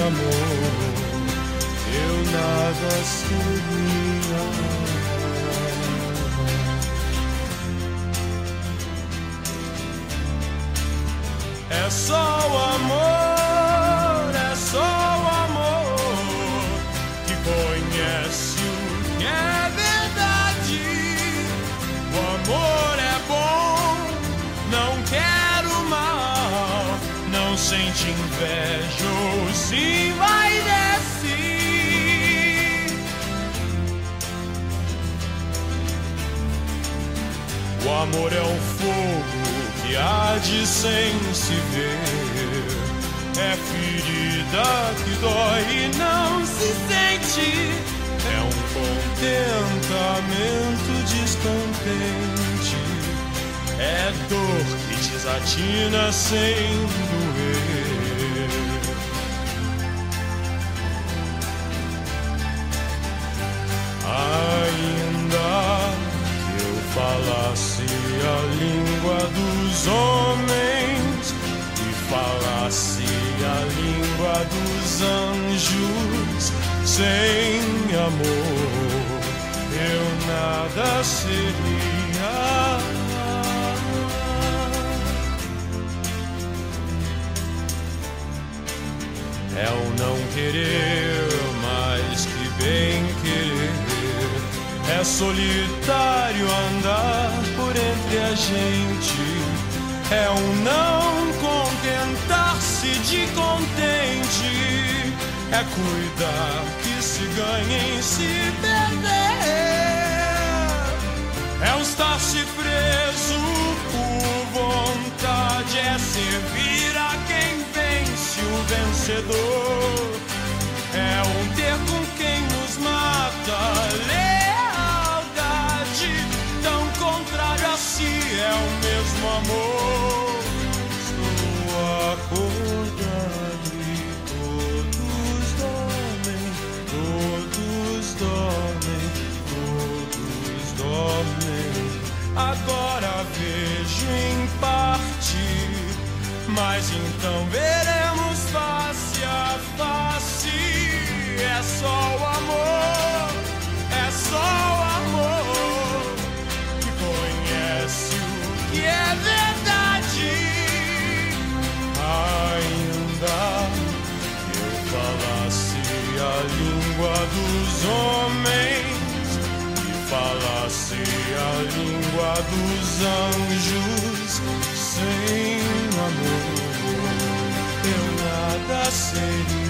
amor eu nada seria. É só o amor, é só o amor que conhece o que é verdade. O amor é bom, não quer o mal, não sente inveja ou se envaidece. O amor é um fogo que arde sem se ver, é ferida que dói e não se sente, é um contentamento descontente, é dor que desatina sem doer. Ainda que eu falasse a língua dos homens e falasse a língua dos anjos, sem amor eu nada seria. É o não querer mais que bem querer, é solitário andar por entre a gente, é um não contentar-se de contente, é cuidar que se ganha em se perder, é um estar-se preso por vontade, é servir a quem vence o vencedor, é um ter com quem nos mata. Tão contrário a si é o mesmo amor. Estou acordado e todos dormem, todos dormem, todos dormem. Agora vejo em parte, mas então veremos face a face. É só o amor, é só o amor que conhece o que é verdade. Ainda que eu falasse a língua dos homens e falasse a língua dos anjos, sem amor eu nada seria.